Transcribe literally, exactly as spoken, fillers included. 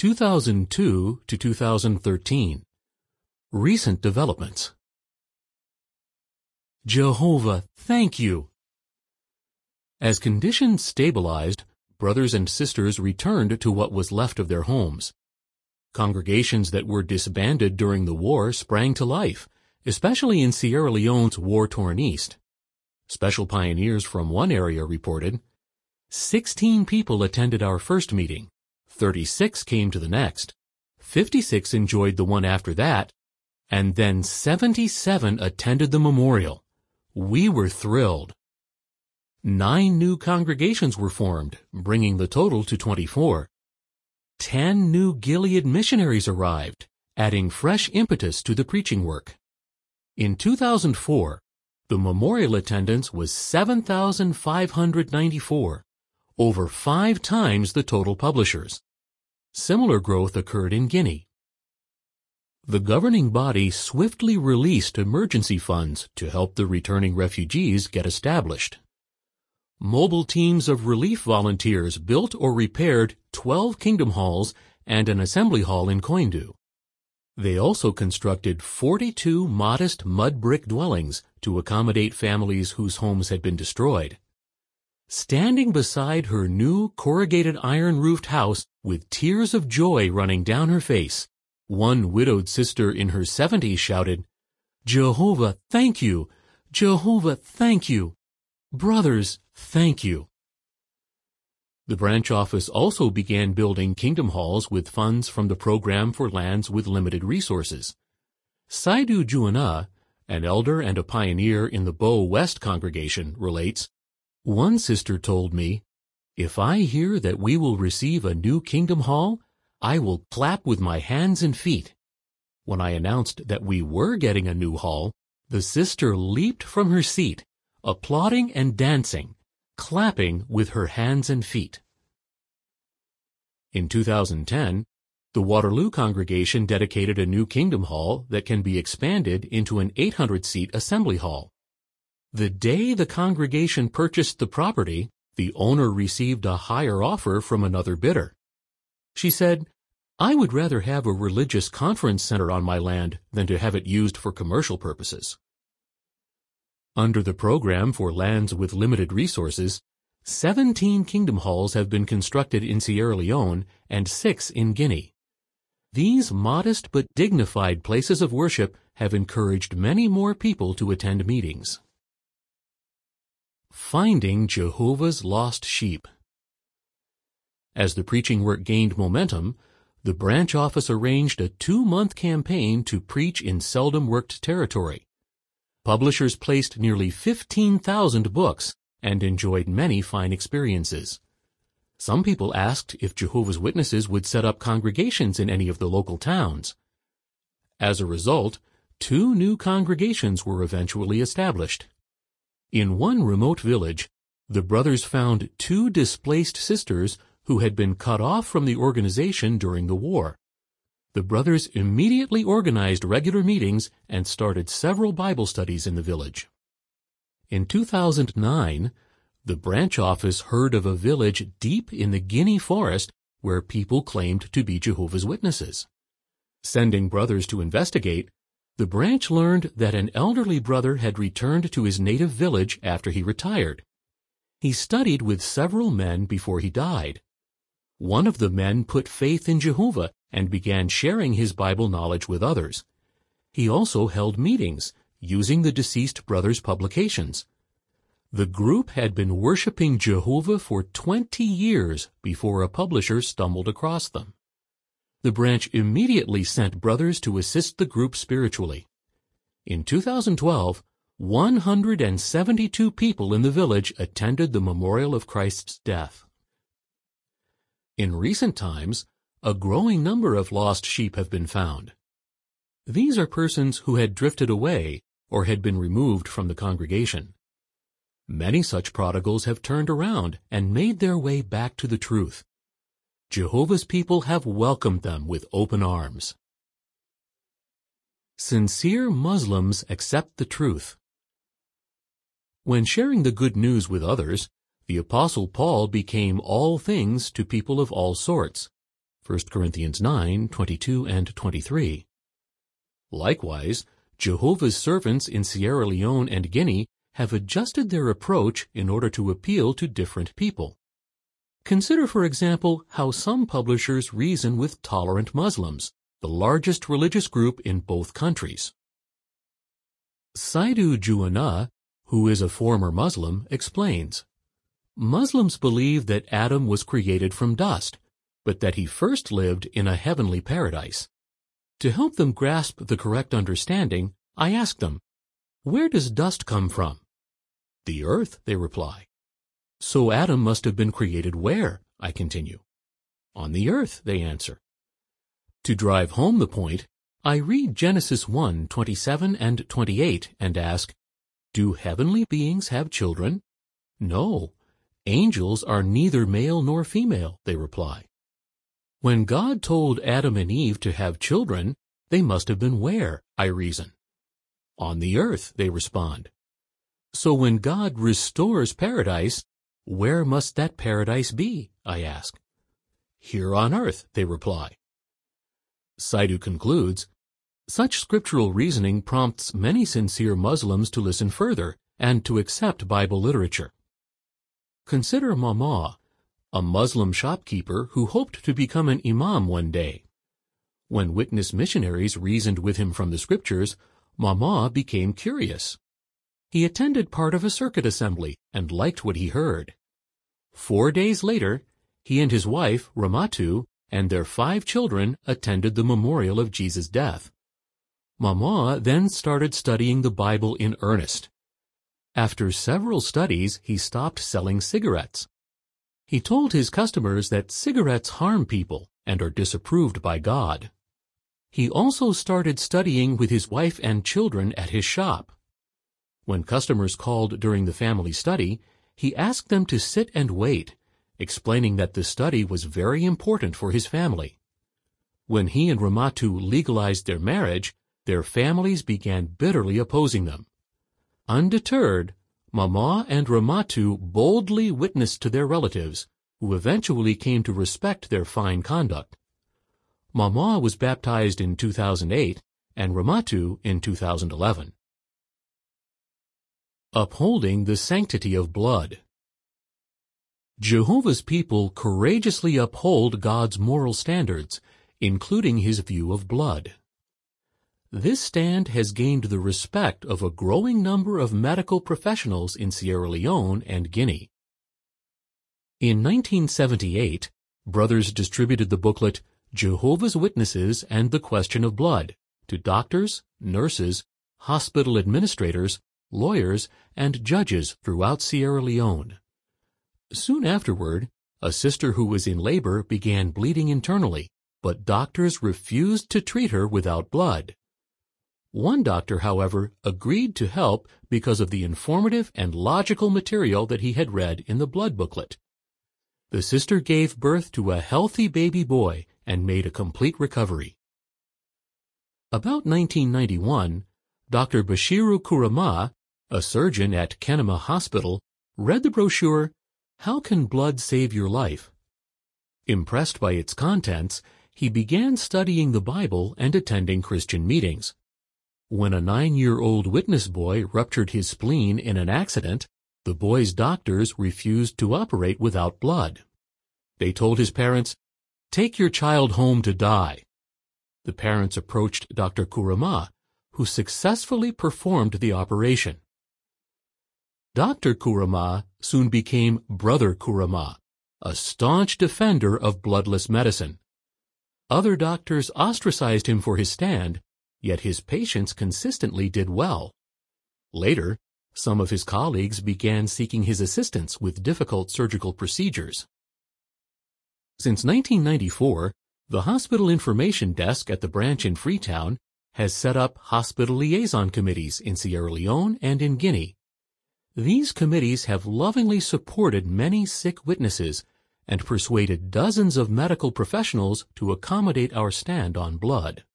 two thousand two to two thousand thirteen. Recent developments. Jehovah, thank you! As conditions stabilized, brothers and sisters returned to what was left of their homes. Congregations that were disbanded during the war sprang to life, especially in Sierra Leone's war-torn east. Special pioneers from one area reported, sixteen people attended our first meeting, thirty-six came to the next, fifty-six enjoyed the one after that, and then seventy-seven attended the memorial. We were thrilled. Nine new congregations were formed, bringing the total to twenty-four. Ten new Gilead missionaries arrived, adding fresh impetus to the preaching work. In two thousand four, the memorial attendance was seven thousand five hundred ninety-four, over five times the total publishers. Similar growth occurred in Guinea. The governing body swiftly released emergency funds to help the returning refugees get established. Mobile teams of relief volunteers built or repaired twelve kingdom halls and an assembly hall in Koindu. They also constructed forty-two modest mud brick dwellings to accommodate families whose homes had been destroyed. Standing beside her new corrugated iron-roofed house with tears of joy running down her face, one widowed sister in her seventies shouted, "Jehovah, thank you! Jehovah, thank you! Brothers, thank you!" The branch office also began building kingdom halls with funds from the Program for Lands with Limited Resources. Saidu Juana, an elder and a pioneer in the Bow West congregation, relates, "One sister told me, 'If I hear that we will receive a new kingdom hall, I will clap with my hands and feet.' When I announced that we were getting a new hall, the sister leaped from her seat, applauding and dancing, clapping with her hands and feet." In two thousand ten, the Waterloo congregation dedicated a new kingdom hall that can be expanded into an eight hundred seat assembly hall. The day the congregation purchased the property, the owner received a higher offer from another bidder. She said, "I would rather have a religious conference center on my land than to have it used for commercial purposes." Under the Program for Lands with Limited Resources, seventeen kingdom halls have been constructed in Sierra Leone and six in Guinea. These modest but dignified places of worship have encouraged many more people to attend meetings. Finding Jehovah's Lost Sheep. As the preaching work gained momentum, the branch office arranged a two-month campaign to preach in seldom-worked territory. Publishers placed nearly fifteen thousand books and enjoyed many fine experiences. Some people asked if Jehovah's Witnesses would set up congregations in any of the local towns. As a result, two new congregations were eventually established. In one remote village, the brothers found two displaced sisters who had been cut off from the organization during the war. The brothers immediately organized regular meetings and started several Bible studies in the village. In two thousand nine, the branch office heard of a village deep in the Guinea forest where people claimed to be Jehovah's Witnesses. Sending brothers to investigate, the branch learned that an elderly brother had returned to his native village after he retired. He studied with several men before he died. One of the men put faith in Jehovah and began sharing his Bible knowledge with others. He also held meetings, using the deceased brother's publications. The group had been worshiping Jehovah for twenty years before a publisher stumbled across them. The branch immediately sent brothers to assist the group spiritually. In two thousand twelve, one hundred seventy-two people in the village attended the memorial of Christ's death. In recent times, a growing number of lost sheep have been found. These are persons who had drifted away or had been removed from the congregation. Many such prodigals have turned around and made their way back to the truth. Jehovah's people have welcomed them with open arms. Sincere Muslims accept the truth. When sharing the good news with others, the Apostle Paul became all things to people of all sorts. First Corinthians nine, twenty-two and twenty-three. Likewise, Jehovah's servants in Sierra Leone and Guinea have adjusted their approach in order to appeal to different people. Consider, for example, how some publishers reason with tolerant Muslims, the largest religious group in both countries. Saidu Juana, who is a former Muslim, explains, Muslims believe that Adam was created from dust, but that he first lived in a heavenly paradise. To help them grasp the correct understanding, I ask them, where does dust come from? The earth, they reply. So Adam must have been created where? I continue. On the earth, they answer. To drive home the point, I read Genesis one, twenty-seven and twenty-eight and ask, do heavenly beings have children? No, angels are neither male nor female, they reply. When God told Adam and Eve to have children, they must have been where? I reason. On the earth, they respond. So when God restores paradise, where must that paradise be? I ask. Here on earth, they reply. Saidu concludes, such scriptural reasoning prompts many sincere Muslims to listen further and to accept Bible literature. Consider Mama, a Muslim shopkeeper who hoped to become an imam one day. When witness missionaries reasoned with him from the scriptures, Mama became curious. He attended part of a circuit assembly and liked what he heard. Four days later, he and his wife, Ramatu, and their five children attended the memorial of Jesus' death. Mama then started studying the Bible in earnest. After several studies, he stopped selling cigarettes. He told his customers that cigarettes harm people and are disapproved by God. He also started studying with his wife and children at his shop. When customers called during the family study, he asked them to sit and wait, explaining that the study was very important for his family. When he and Ramatu legalized their marriage, their families began bitterly opposing them. Undeterred, Mama and Ramatu boldly witnessed to their relatives, who eventually came to respect their fine conduct. Mama was baptized in two thousand eight and Ramatu in two thousand eleven. Upholding the sanctity of blood. Jehovah's people courageously uphold God's moral standards, including his view of blood. This stand has gained the respect of a growing number of medical professionals in Sierra Leone and Guinea. In nineteen seventy-eight, brothers distributed the booklet Jehovah's Witnesses and the Question of Blood to doctors, nurses, hospital administrators, lawyers, and judges throughout Sierra Leone. Soon afterward, a sister who was in labor began bleeding internally, but doctors refused to treat her without blood. One doctor, however, agreed to help because of the informative and logical material that he had read in the blood booklet. The sister gave birth to a healthy baby boy and made a complete recovery. About nineteen ninety-one, Doctor Bashiru Kurama, a surgeon at Kenema Hospital, read the brochure, How Can Blood Save Your Life? Impressed by its contents, he began studying the Bible and attending Christian meetings. When a nine-year-old witness boy ruptured his spleen in an accident, the boy's doctors refused to operate without blood. They told his parents, "Take your child home to die." The parents approached Doctor Kurama, who successfully performed the operation. Doctor Kurama soon became Brother Kurama, a staunch defender of bloodless medicine. Other doctors ostracized him for his stand, yet his patients consistently did well. Later, some of his colleagues began seeking his assistance with difficult surgical procedures. Since nineteen ninety-four, the Hospital Information Desk at the branch in Freetown has set up hospital liaison committees in Sierra Leone and in Guinea. These committees have lovingly supported many sick witnesses and persuaded dozens of medical professionals to accommodate our stand on blood.